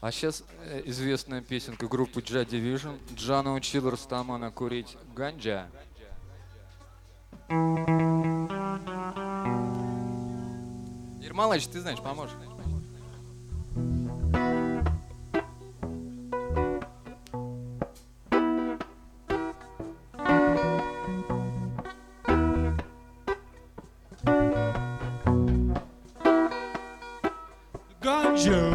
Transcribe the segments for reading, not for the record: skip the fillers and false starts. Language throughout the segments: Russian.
А сейчас известная песенка группы Joy Division. Джа научил Растамана курить ганджа. Ермолаевич, ты знаешь, поможешь? Ганджа.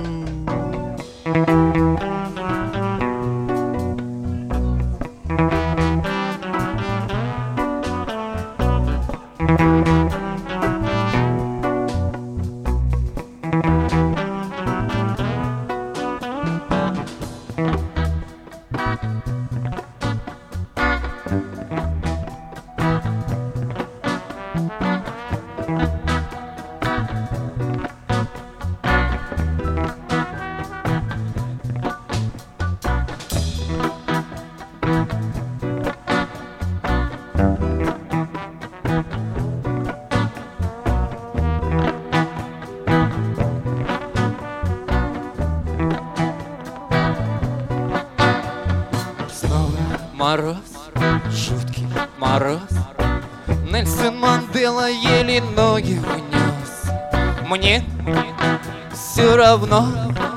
Мороз, жуткий мороз. Нельсон Мандела еле ноги унес. Мне все равно,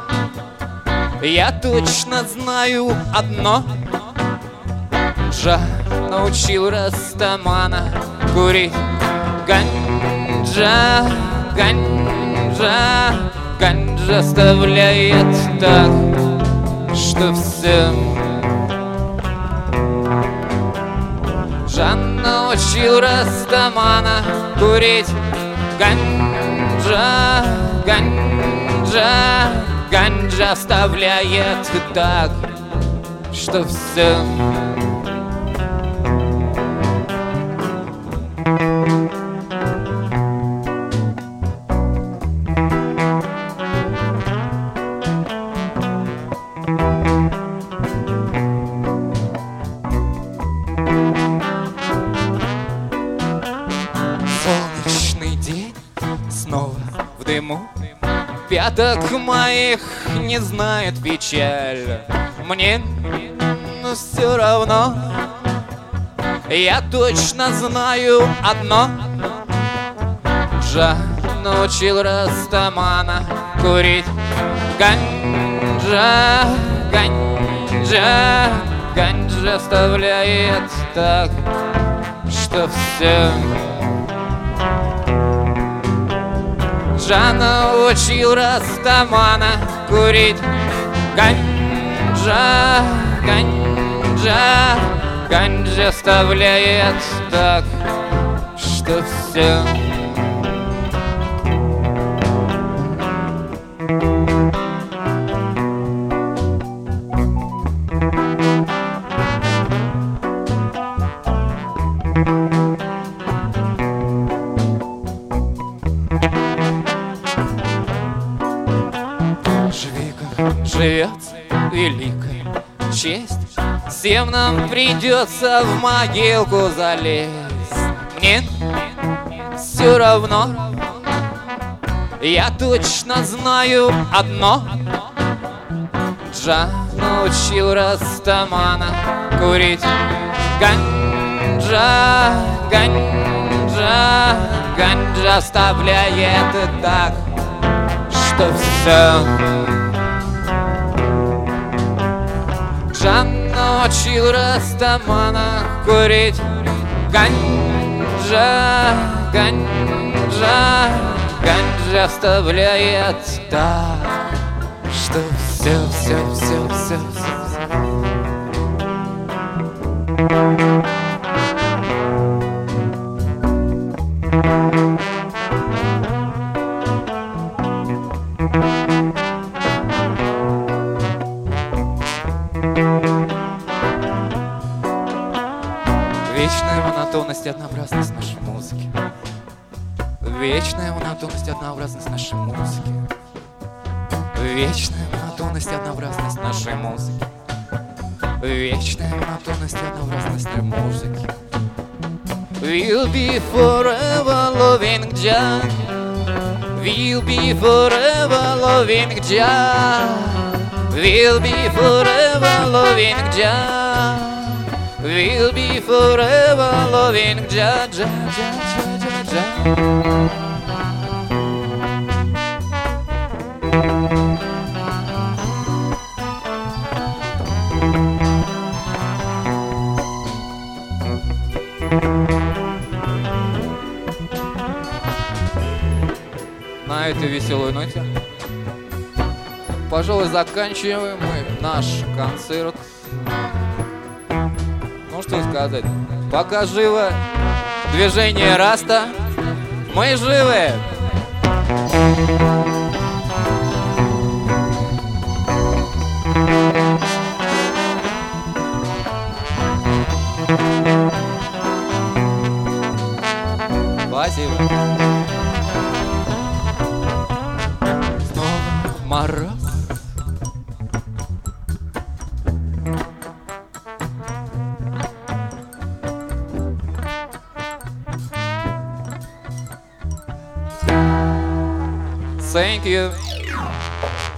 я точно знаю одно. Джа научил Растамана курить ганджа, ганджа. Ганджа оставляет так, что всем. Джа научил Растамана курить ганджа, ганджа. Ганджа оставляет так, что всем. Солнечный день снова в дыму. Пяток моих не знает печаль. Мне все равно, я точно знаю одно. Джа научил Растамана курить ганджа, ганджа. Ганджа оставляет так, что всем. Джа научил Растамана курить ганджа, ганджа. Ганджа оставляет так, что всем. Живи, как живет великая честь. Всем нам придется в могилку залезть. Мне все равно, я точно знаю одно. Джа научил Растамана курить ганджа, ганджа. Ганджа оставляет так, что все. Джа научил Растамана курить ганджа, ганджа. Ганджа оставляет так, что все, все, все, все, все. Вечная монотонность и однообразность нашей музыки. Вечная монотонность и однообразность нашей музыки. Вечная монотонность и однообразность нашей музыки. Вечная монотонность и однообразность нашей музыки. We'll be forever loving Jah. We'll be forever loving Jah. We'll be forever loving Jah. We'll be forever loving Jah, Jah, Jah, Jah, Jah, Jah. На этой веселой ноте, пожалуй, заканчиваем мы наш концерт. Ну что сказать, пока живо движение Раста, мы живы. Спасибо. Снова мороз. Thank you.